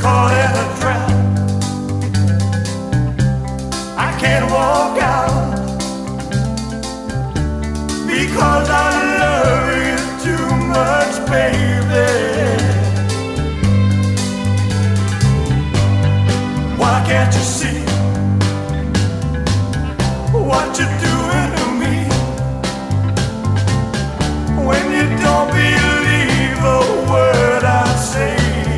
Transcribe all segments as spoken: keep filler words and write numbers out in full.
caught in a trap. I can't walk out because I love you too much, baby. Why can't you see what you're doing to me? When you don't believe a word I say,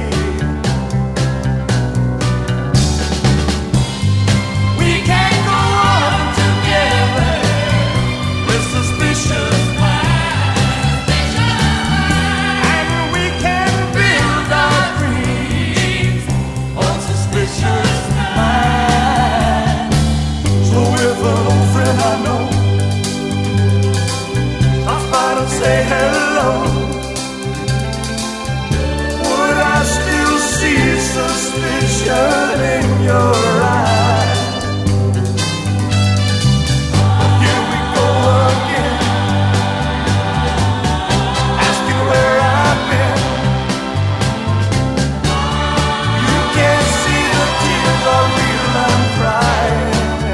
we can't go on together with suspicious minds, and we can build our dreams on suspicious minds. So if an old friend I know stops by to say hello, would I still see suspicion in your eyes? Here we go again, asking where I've been. You can't see the tears are real, I'm crying.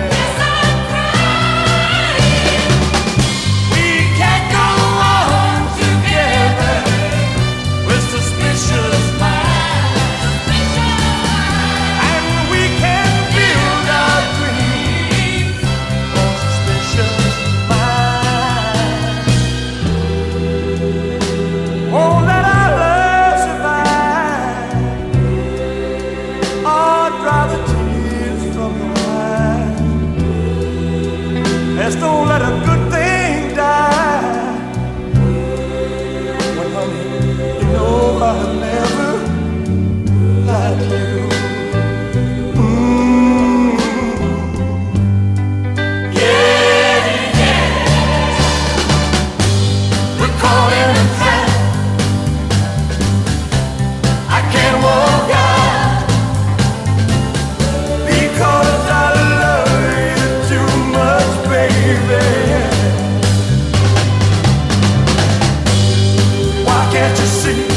We can't go on together with suspicious minds, and we can build our dreams on suspicious minds. Oh, let our love survive, or dry the tears from your eyes. Let's don't let a good thing die. When, honey, you know I'll never lie to you. Mm. Yeah, yeah. We're caught in a trap. I can't walk out because I love you too much, baby. Why can't you see